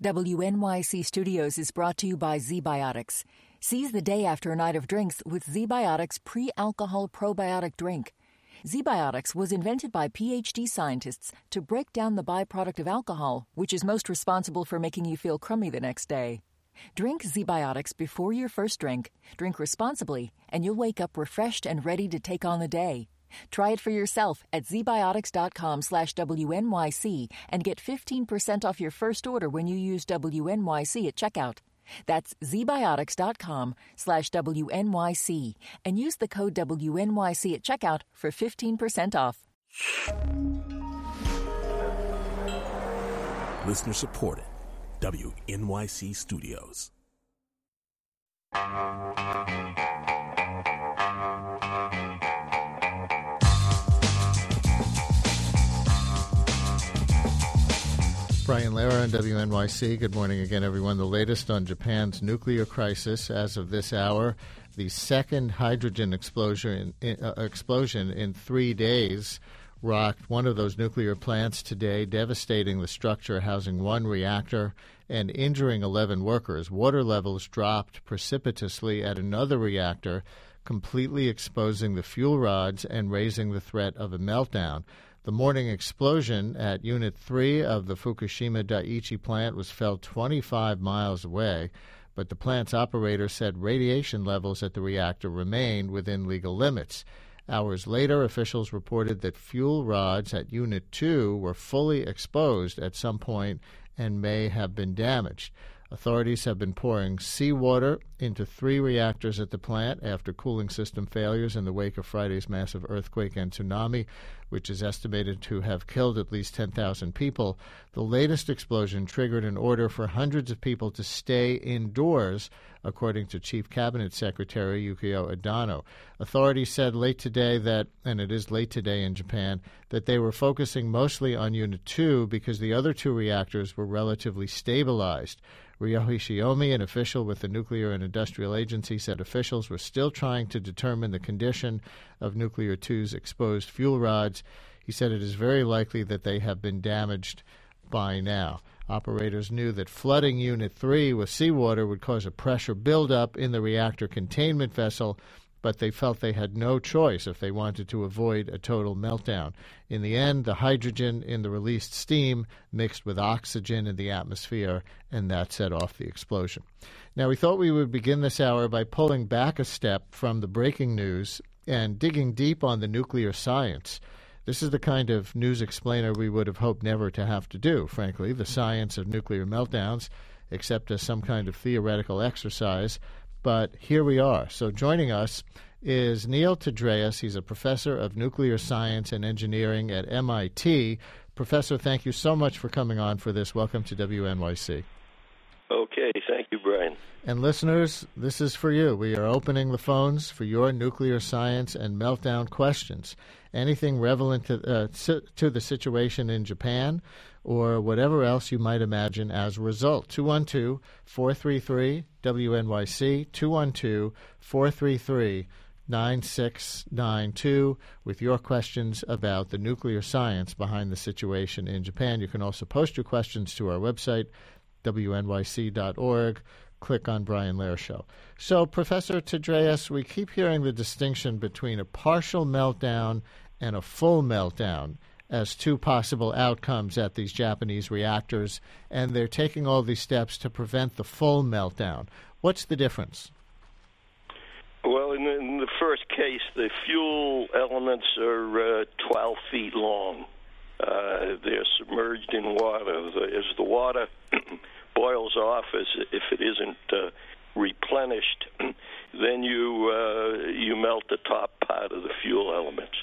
WNYC Studios is brought to you by ZBiotics. Seize the day after a night of drinks with ZBiotics pre-alcohol probiotic drink. ZBiotics was invented by PhD scientists to break down the byproduct of alcohol, which is most responsible for making you feel crummy the next day. Drink ZBiotics before your first drink, drink responsibly, and you'll wake up refreshed and ready to take on the day. Try it for yourself at zbiotics.com/WNYC and get 15% off your first order when you use WNYC at checkout. That's zbiotics.com/WNYC and use the code WNYC at checkout for 15% off. Listener supported. WNYC Studios. Brian Lehrer on WNYC. Good morning again, everyone. The latest on Japan's nuclear crisis as of this hour. The second hydrogen explosion in 3 days rocked one of those nuclear plants today, devastating the structure housing one reactor and injuring 11 workers. Water levels dropped precipitously at another reactor, completely exposing the fuel rods and raising the threat of a meltdown. The morning explosion at Unit 3 of the Fukushima Daiichi plant was felt 25 miles away, but the plant's operator said radiation levels at the reactor remained within legal limits. Hours later, officials reported that fuel rods at Unit 2 were fully exposed at some point and may have been damaged. Authorities have been pouring seawater into 3 reactors at the plant after cooling system failures in the wake of Friday's massive earthquake and tsunami, which is estimated to have killed at least 10,000 people. The latest explosion triggered an order for hundreds of people to stay indoors, according to Chief Cabinet Secretary Yukio Adano. Authorities said late today that, and it is late today in Japan, that they were focusing mostly on Unit 2 because the other 2 reactors were relatively stabilized. Ryohei Shiomi, an official with the Nuclear and Industrial Agency, said officials were still trying to determine the condition of Nuclear 2's exposed fuel rods. He said it is very likely that they have been damaged by now. Operators knew that flooding Unit 3 with seawater would cause a pressure buildup in the reactor containment vessel, but they felt they had no choice if they wanted to avoid a total meltdown. In the end, the hydrogen in the released steam mixed with oxygen in the atmosphere, and that set off the explosion. Now, we thought we would begin this hour by pulling back a step from the breaking news and digging deep on the nuclear science. This is the kind of news explainer we would have hoped never to have to do, frankly, the science of nuclear meltdowns, except as some kind of theoretical exercise. But here we are. So joining us is Neil Tadreus. He's a professor of nuclear science and engineering at MIT. Professor, thank you so much for coming on for this. Welcome to WNYC. Okay, thank you, Brian. And listeners, this is for you. We are opening the phones for your nuclear science and meltdown questions. Anything relevant to the situation in Japan or whatever else you might imagine as a result. 212-433-WNYC, 212-433-9692 with your questions about the nuclear science behind the situation in Japan. You can also post your questions to our website, WNYC.org. Click on Brian Lehrer Show. So, Professor Tadreus, we keep hearing the distinction between a partial meltdown and a full meltdown as 2 possible outcomes at these Japanese reactors, and they're taking all these steps to prevent the full meltdown. What's the difference? Well, in the first case, the fuel elements are 12 feet long. They're submerged in water. As the water boils off, as if it isn't replenished, then you melt the top part of the fuel elements.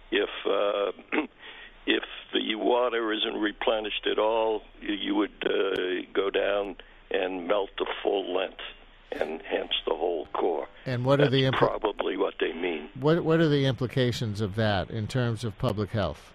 If the water isn't replenished at all, you would go down and melt the full length, and hence the whole core. And what are probably what they mean. What are the implications of that in terms of public health?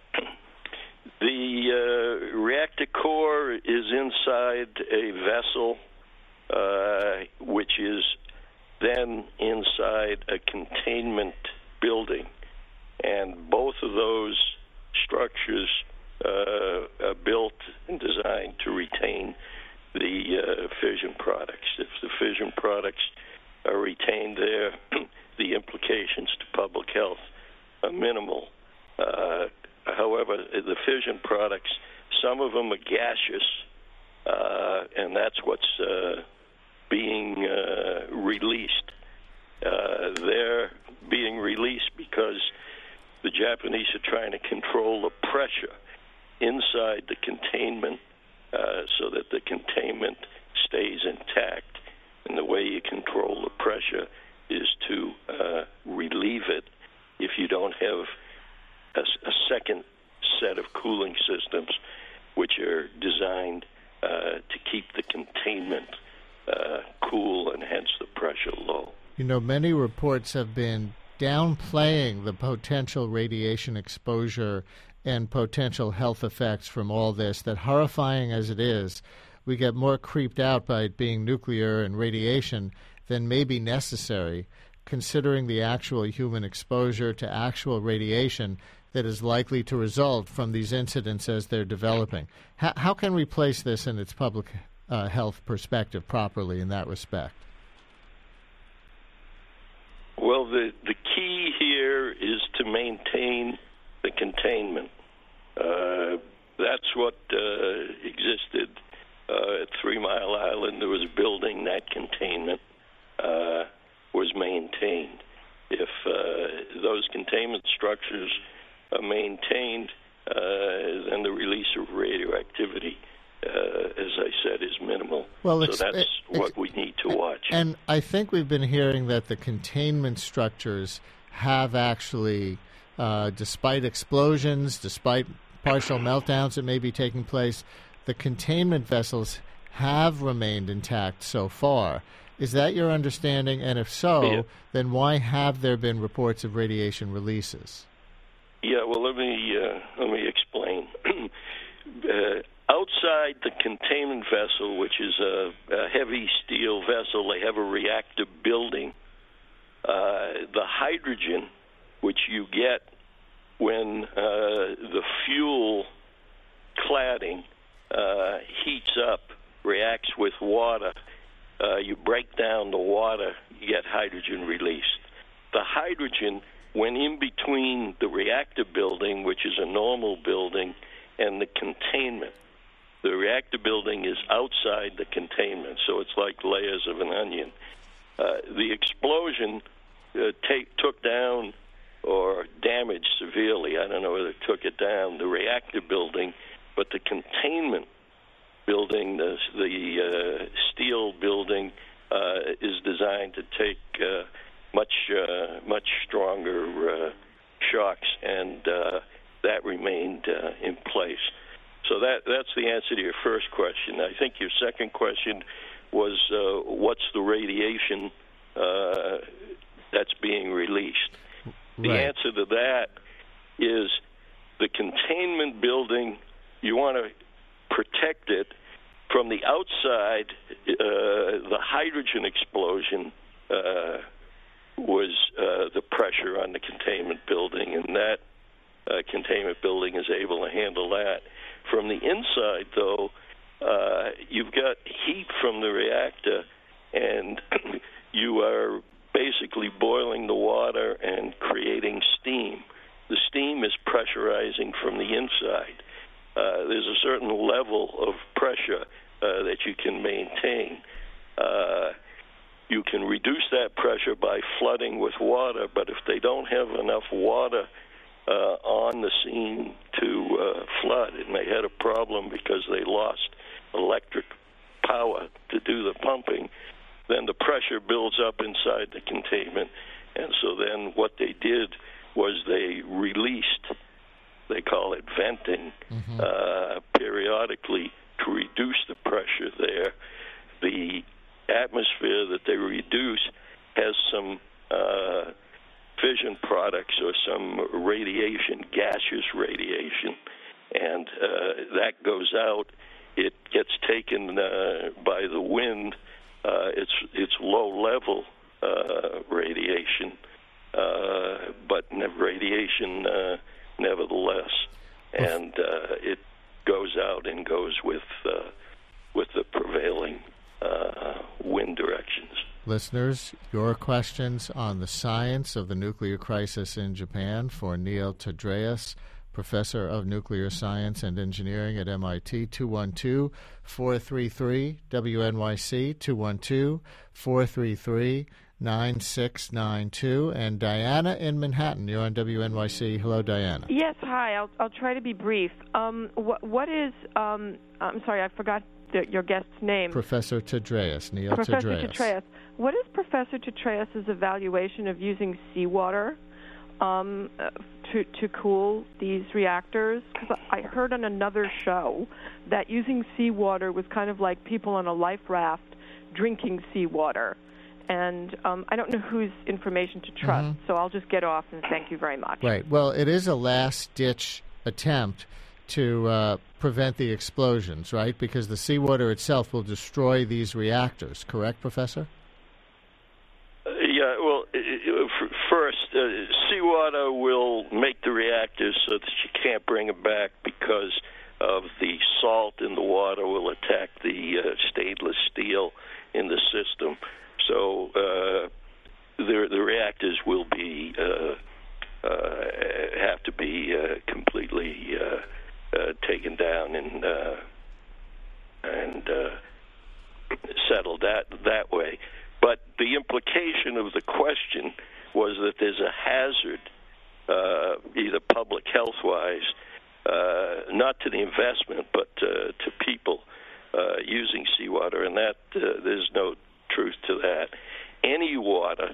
The reactor core is inside a vessel, which is then inside a containment building. And both of those structures are built and designed to retain products. If the fission products are retained there, the implications to public health are minimal. However, the fission products, some of them are gaseous, and that's what's being released. They're being released because the Japanese are trying to control the pressure inside the containment so that the containment stays intact. And the way you control the pressure is to relieve it if you don't have a second set of cooling systems which are designed to keep the containment cool and hence the pressure low. You know, many reports have been downplaying the potential radiation exposure and potential health effects from all this, that horrifying as it is, we get more creeped out by it being nuclear and radiation than may be necessary, considering the actual human exposure to actual radiation that is likely to result from these incidents as they're developing. How can we place this in its public health perspective properly in that respect? Well, the key here is to maintain the containment. That's what existed at 3 Mile Island. There was a building, that containment was maintained. If those containment structures are maintained, then the release of radioactivity, as I said, is minimal. Well, so that's what we need to watch. And I think we've been hearing that the containment structures have actually, despite explosions, despite partial meltdowns that may be taking place, the containment vessels have remained intact so far. Is that your understanding? And if so, then why have there been reports of radiation releases? Yeah, well, let me explain. Outside the containment vessel, which is a heavy steel vessel, they have a reactor building. The hydrogen, which you get when the fuel cladding heats up, reacts with water, you break down the water, you get hydrogen released. The hydrogen went in between the reactor building, which is a normal building, and the containment. The reactor building is outside the containment, so it's like layers of an onion. The explosion took down or damaged severely, I don't know whether it took it down, the reactor building, but the containment building, the steel building, is designed to take much stronger shocks, and that remained in place. So that's the answer to your first question. I think your second question was what's the radiation that's being released? The answer to that is the containment building, you want to protect it from the outside. The hydrogen explosion was the pressure on the containment building, and that containment building is able to handle that. From the inside, though, you've got heat from the reactor, and you are basically boiling the water and creating steam. The steam is pressurizing from the inside. There's a certain level of pressure that you can maintain. You can reduce that pressure by flooding with water, but if they don't have enough water on the scene to flood, and they had a problem because they lost electric power to do the pumping, then the pressure builds up inside the containment. And so then what they did was they released, they call it venting, periodically to reduce the pressure there. The atmosphere that they reduce has some fission products or some radiation, gaseous radiation, and that goes out. It gets taken by the wind. It's low-level radiation, but radiation nevertheless, and it goes out and goes with the prevailing Listeners, your questions on the science of the nuclear crisis in Japan for Neil Tadreus, Professor of Nuclear Science and Engineering at MIT, 212-433-WNYC, 212-433-9692. And Diana in Manhattan, you're on WNYC. Hello, Diana. Yes, hi. I'll try to be brief. What is, I'm sorry, I forgot your guest's name. Professor Tadreus, Neil Professor Tadreus. What is Professor Tadreus' evaluation of using seawater to cool these reactors? Because I heard on another show that using seawater was kind of like people on a life raft drinking seawater. And I don't know whose information to trust, so I'll just get off and thank you very much. Right. Well, it is a last-ditch attempt to prevent the explosions, right? Because the seawater itself will destroy these reactors. Correct, Professor? Yeah, well, first, seawater will make the reactors so that you can't bring them back because of the salt in the water will attack the stainless steel in the system. So the reactors will be have to be completely taken down and settled that way. But the implication of the question was that there's a hazard, either public health-wise, not to the investment, but to people using seawater, and that there's no truth to that. Any water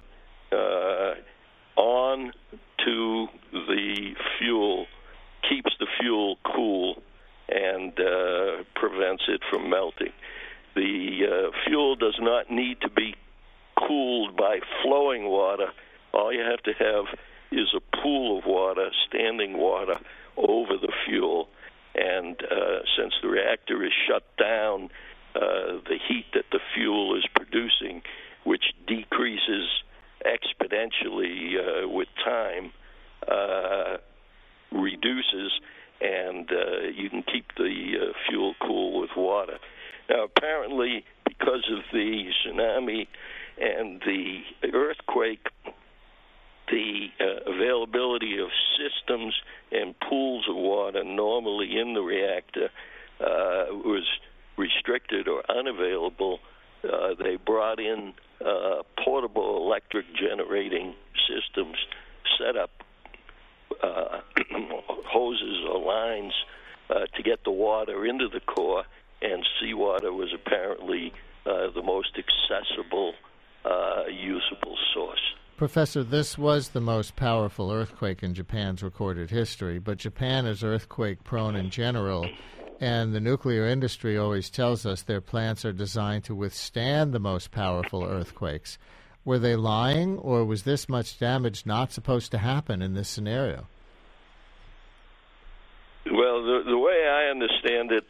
on to the fuel keeps the fuel cool and prevents it from melting. The fuel does not need to be cooled by flowing water. All you have to have is a pool of water, standing water, over the fuel. And since the reactor is shut down, the heat that the fuel is producing, which decreases exponentially with time, reduces, and you can keep the fuel cool with water. Now, apparently, because of the tsunami and the earthquake, the availability of systems and pools of water normally in the reactor was restricted or unavailable. They brought in portable electric generating systems, set up hoses or lines to get the water into the core, and seawater was apparently the most accessible, usable source. Professor, this was the most powerful earthquake in Japan's recorded history, but Japan is earthquake-prone in general, and the nuclear industry always tells us their plants are designed to withstand the most powerful earthquakes. Were they lying, or was this much damage not supposed to happen in this scenario? Well, the way I understand it,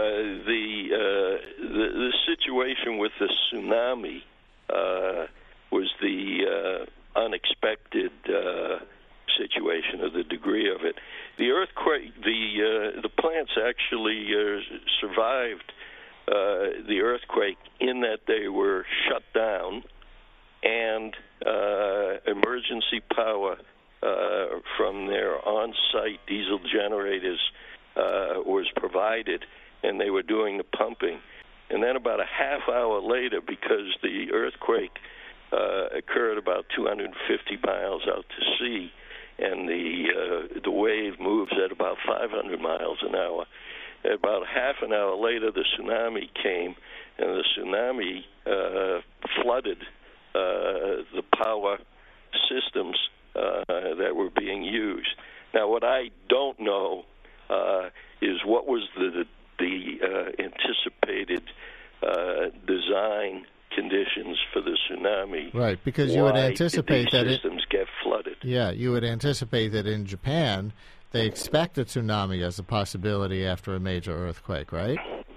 the situation with the tsunami was the unexpected situation, or the degree of it. The earthquake, the plants actually survived the earthquake in that they were shut down, and emergency power from their on-site diesel generators was provided, and they were doing the pumping. And then about a half hour later, because the earthquake occurred about 250 miles out to sea, and the wave moves at about 500 miles an hour. About half an hour later, the tsunami came, and the tsunami flooded the power systems that were being used. Now, what I don't know is what was the anticipated design conditions for the tsunami. Right, because you would anticipate that systems get flooded. Yeah, you would anticipate that in Japan they expect a tsunami as a possibility after a major earthquake, right?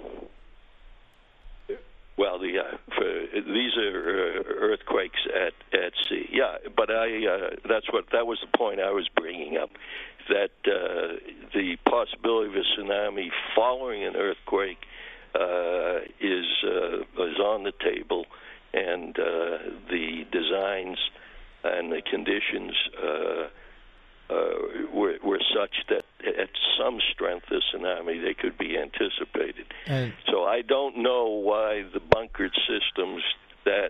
Well, these are earthquakes at sea. Yeah, but that was the point I was bringing up, that the possibility of a tsunami following an earthquake is on the table, and conditions were such that at some strength, the tsunami, they could be anticipated. So I don't know why the bunkered systems that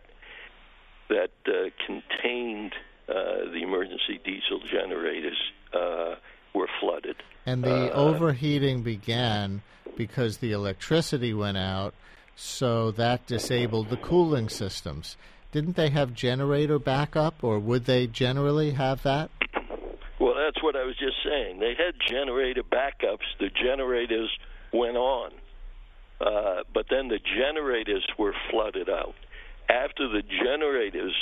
contained the emergency diesel generators were flooded. And the overheating began because the electricity went out, so that disabled the cooling systems. Didn't they have generator backup, or would they generally have that? Well, that's what I was just saying. They had generator backups. The generators went on, but then the generators were flooded out. After the generators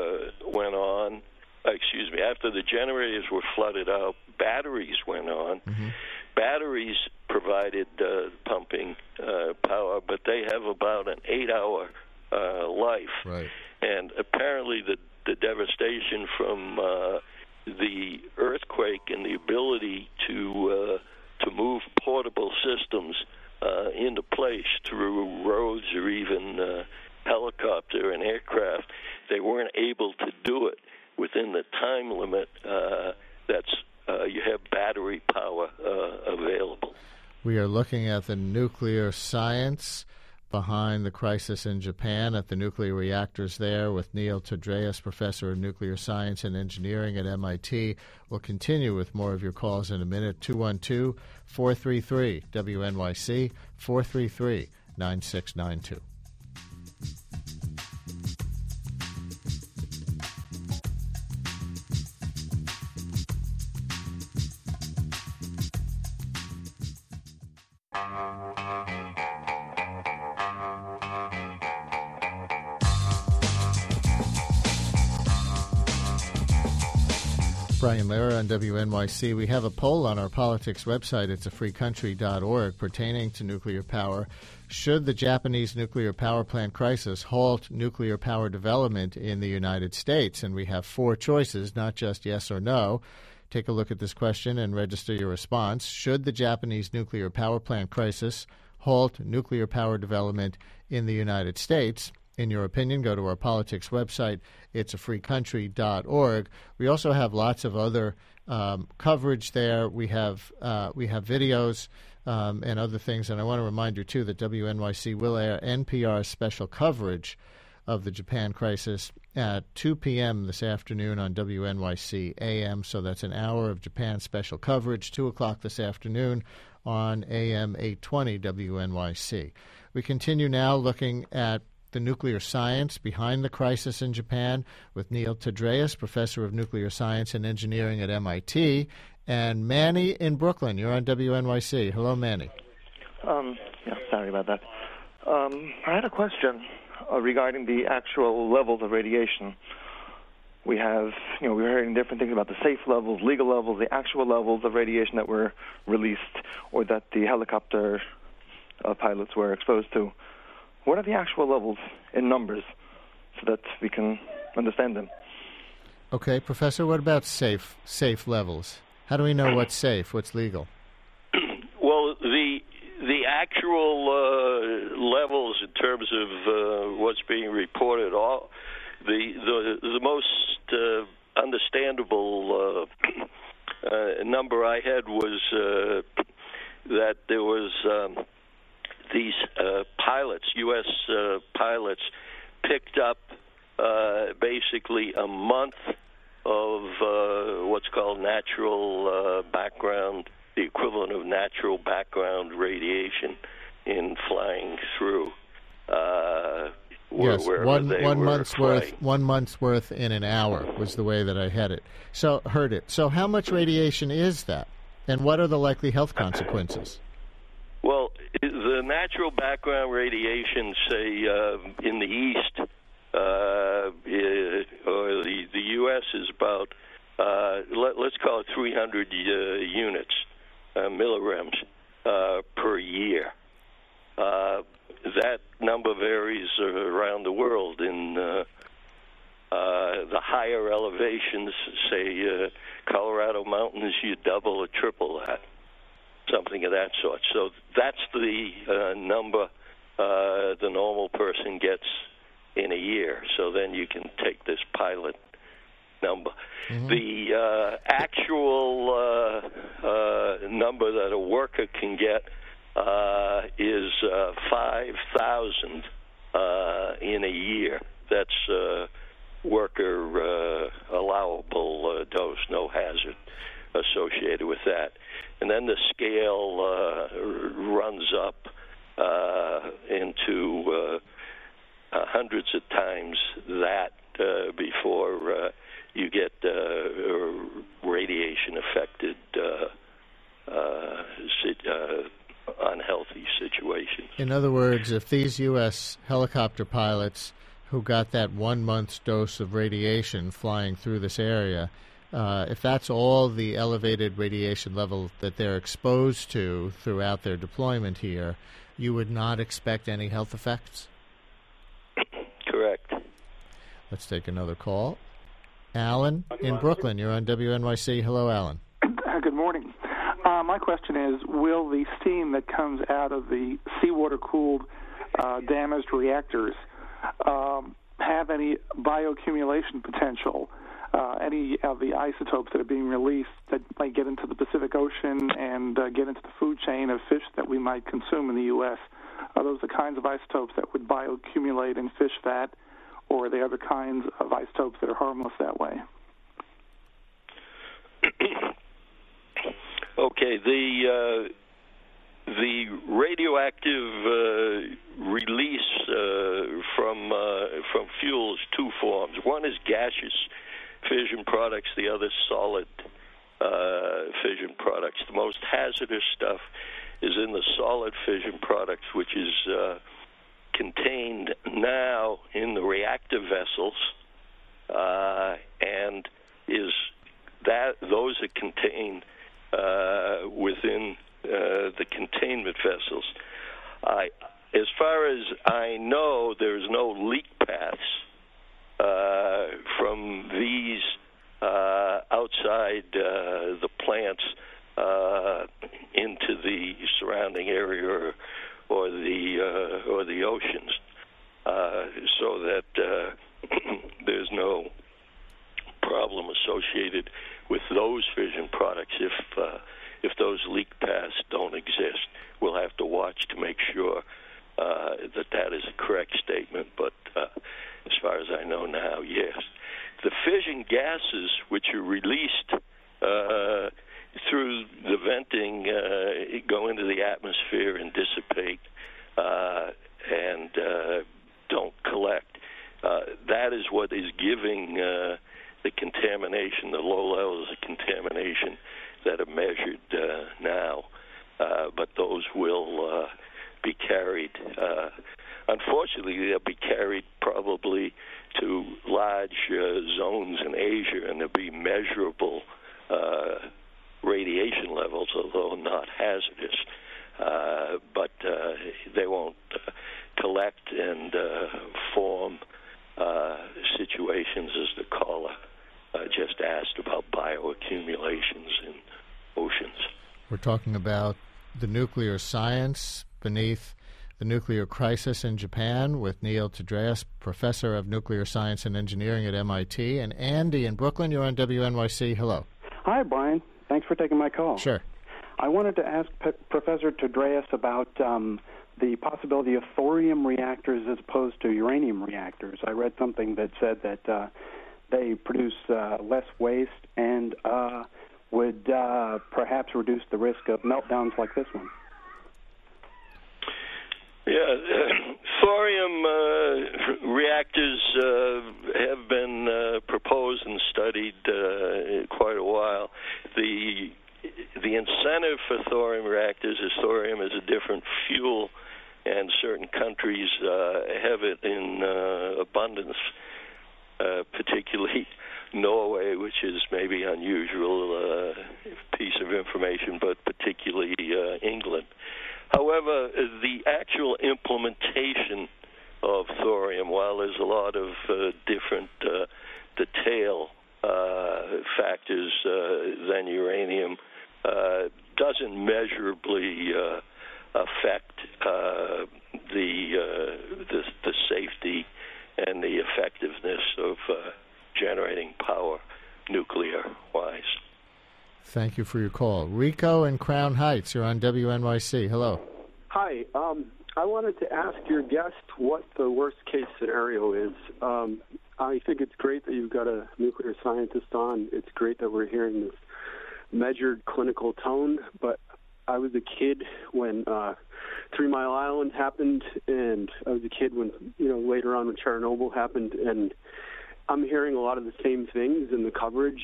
after the generators were flooded out, batteries went on. Mm-hmm. Batteries provided pumping power, but they have about an 8-hour life. Right. And apparently the devastation from the earthquake and the ability to move portable systems into place through roads or even helicopter and aircraft, they weren't able to do it within the time limit that's you have battery power available. We are looking at the nuclear science behind the crisis in Japan at the nuclear reactors there with Neil Tadreus, Professor of Nuclear Science and Engineering at MIT. We'll continue with more of your calls in a minute. 212-433-WNYC, 433-9692. Brian Lehrer on WNYC. We have a poll on our politics website. It's afreecountry.org pertaining to nuclear power. Should the Japanese nuclear power plant crisis halt nuclear power development in the United States? And we have 4 choices, not just yes or no. Take a look at this question and register your response. Should the Japanese nuclear power plant crisis halt nuclear power development in the United States? In your opinion, go to our politics website. It's afreecountry.org. We also have lots of other coverage there. We have videos and other things. And I want to remind you, too, that WNYC will air NPR's special coverage of the Japan crisis at 2 p.m. this afternoon on WNYC AM. So that's an hour of Japan special coverage, 2 o'clock this afternoon on AM 820 WNYC. We continue now looking at the nuclear science behind the crisis in Japan with Neil Tadreus, Professor of Nuclear Science and Engineering at MIT, and Manny in Brooklyn. You're on WNYC. Hello, Manny. Sorry about that. I had a question regarding the actual levels of radiation. We have, we're hearing different things about the safe levels, legal levels, the actual levels of radiation that were released or that the helicopter pilots were exposed to. What are the actual levels in numbers so that we can understand them? Okay, Professor, what about safe levels? How do we know what's safe, what's legal? Well, the actual levels in terms of what's being reported, the most understandable number I had was that there was these pilots, U.S. pilots, picked up basically a month of what's called natural background, the equivalent of natural background radiation in flying through. Yes, one month's worth in an hour was the way that I heard it. So how much radiation is that, and what are the likely health consequences? Well, the natural background radiation, say, in the East, or the U.S. is about, let's call it 300 units, millirems, per year. That number varies around the world. In the higher elevations, say, Colorado mountains, you double or triple that. Something of that sort. So that's the number the normal person gets in a year. So then you can take this pilot number. The actual number that a worker can get is 5,000 in a year. That's worker allowable dose, no hazard associated with that. And then the scale runs up into hundreds of times that before you get radiation-affected unhealthy situations. In other words, if these U.S. helicopter pilots who got that 1 month's dose of radiation flying through this area, if that's all the elevated radiation level that they're exposed to throughout their deployment here, you would not expect any health effects? Correct. Let's take another call. Alan in Brooklyn, you're on WNYC. Hello, Alan. Good morning. My question is, will the steam that comes out of the seawater-cooled damaged reactors have any bioaccumulation potential? Any of the isotopes that are being released that might get into the Pacific Ocean and get into the food chain of fish that we might consume in the U.S., are those the kinds of isotopes that would bioaccumulate in fish fat, or are there other kinds of isotopes that are harmless that way? Okay, the radioactive release from fuel is two forms. One is gaseous fission products, the other solid fission products. The most hazardous stuff is in the solid fission products, which is contained now in the reactor vessels, and is that those are contained within the containment vessels. As far as I know, there's no leak paths from these outside the plants into the surrounding area or the oceans, so that there's no problem associated with those fission products if those leak paths don't exist. We'll have to watch to make sure that is a correct statement, but as far as I know now, yes. The fission gases which are released through the venting go into the atmosphere and dissipate and don't collect. That is what is giving the contamination, the low levels of contamination that are measured now. But those will be carried. Unfortunately, they'll be carried probably to large zones in Asia, and there'll be measurable radiation levels, although not hazardous. But they won't collect and form situations, as the caller just asked about bioaccumulations in oceans. We're talking about the nuclear science beneath the nuclear crisis in Japan with Neil Tadreus, professor of nuclear science and engineering at MIT, and Andy in Brooklyn. You're on WNYC. Hello. Hi, Brian. Thanks for taking my call. Sure. I wanted to ask Professor Tadreus about the possibility of thorium reactors as opposed to uranium reactors. I read something that said that they produce less waste and would perhaps reduce the risk of meltdowns like this one. Yeah, thorium reactors have been proposed and studied quite a while. The incentive for thorium reactors is thorium is a different fuel, and certain countries have it in abundance, particularly Norway, which is maybe unusual piece of information, but particularly England. However, the actual implementation of thorium, while there's a lot of different detail factors than uranium, doesn't measurably affect the safety and the effectiveness of generating power. Thank you for your call. Rico in Crown Heights, you're on WNYC. Hello. Hi. I wanted to ask your guest what the worst-case scenario is. I think it's great that you've got a nuclear scientist on. It's great that we're hearing this measured clinical tone, but I was a kid when 3 Mile Island happened, and I was a kid when, later on when Chernobyl happened, and I'm hearing a lot of the same things in the coverage,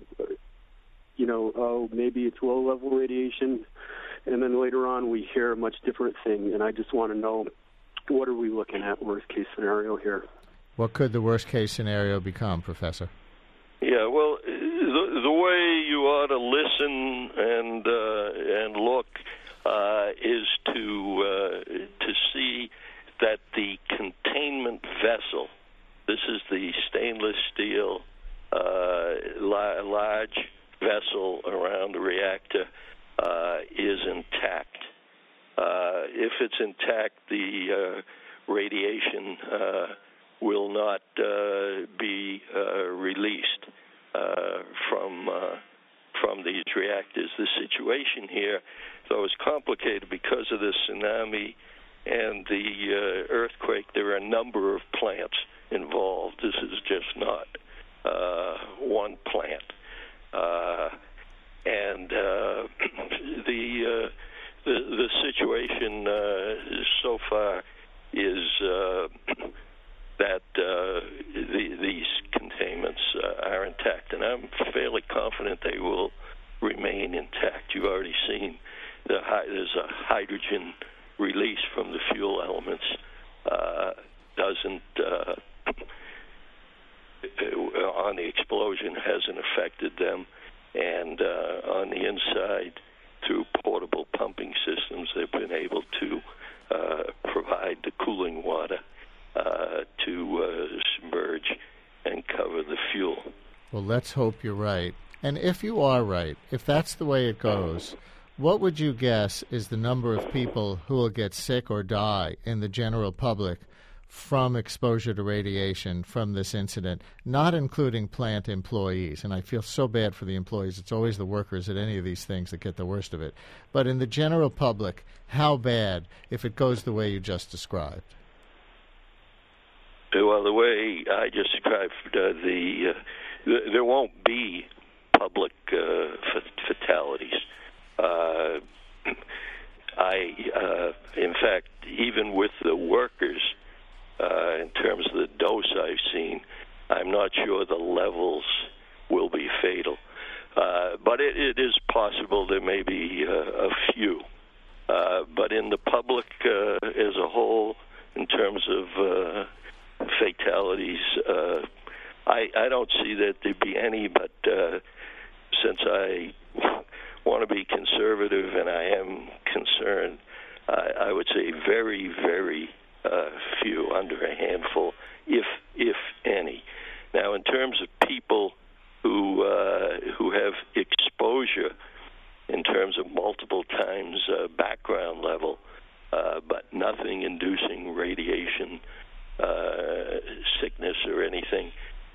maybe it's low-level radiation, and then later on we hear a much different thing, and I just want to know, what are we looking at, worst-case scenario here? What could the worst-case scenario become, Professor? Yeah, well, the way you ought to listen and look is to see that the containment vessel, this is the stainless steel large vessel around the reactor, is intact. If it's intact, the radiation will not be released from these reactors. The situation here, though, is complicated because of the tsunami and the earthquake. There are a number of plants involved. This is just not one plant. And the situation so far is that these containments are intact, and I'm fairly confident they will remain intact. You've already seen there's a hydrogen release from the fuel elements. On the explosion hasn't affected them, and on the inside, through portable pumping systems, they've been able to provide the cooling water to submerge and cover the fuel. Well, let's hope you're right. And if you are right, if that's the way it goes, what would you guess is the number of people who will get sick or die in the general public from exposure to radiation from this incident, not including plant employees? And I feel so bad for the employees. It's always the workers at any of these things that get the worst of it. But in the general public, how bad if it goes the way you just described? Well, the way I just described, there won't be public fatalities. In fact, even with the workers, in terms of the dose I've seen, I'm not sure the levels will be fatal. But it is possible there may be a few. But in the public as a whole, in terms of fatalities, I don't see that there'd be any, but since I want to be conservative and I am concerned, I would say very, very few, under a handful, if any. Now, in terms of people who have exposure in terms of multiple times background level, but nothing inducing radiation sickness or anything,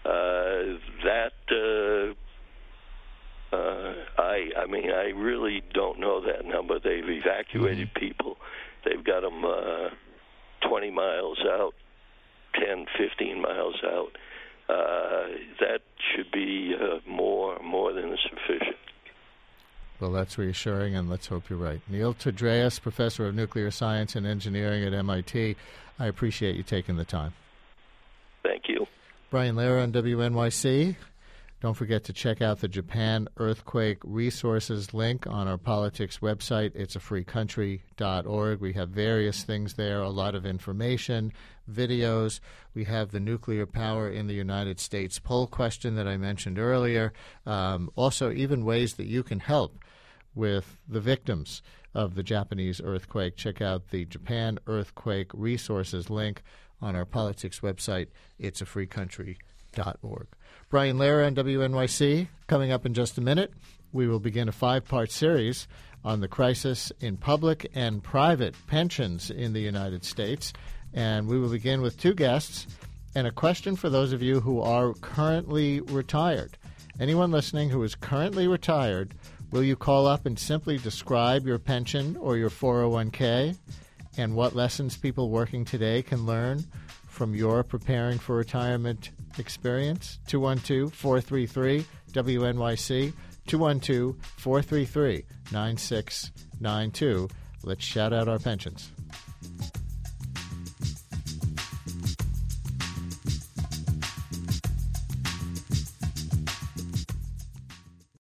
I really don't know that number. They've evacuated people. They've got them 20 miles out, 10, 15 miles out. That should be more than sufficient. Well, that's reassuring, and let's hope you're right. Neil Tadreas, Professor of Nuclear Science and Engineering at MIT, I appreciate you taking the time. Thank you. Brian Lehrer on WNYC. Don't forget to check out the Japan Earthquake Resources link on our politics website. It's afreecountry.org. We have various things there, a lot of information, videos. We have the nuclear power in the United States poll question that I mentioned earlier. Also, even ways that you can help with the victims of the Japanese earthquake. Check out the Japan Earthquake Resources link on our politics website. It's afreecountry.org. Brian Lehrer on WNYC. Coming up in just a minute, we will begin a 5-part series on the crisis in public and private pensions in the United States. And we will begin with 2 guests and a question for those of you who are currently retired. Anyone listening who is currently retired, Will you call up and simply describe your pension or your 401k and what lessons people working today can learn from your preparing for retirement experience? 212-433-WNYC, 212-433-9692. Let's shout out our pensions.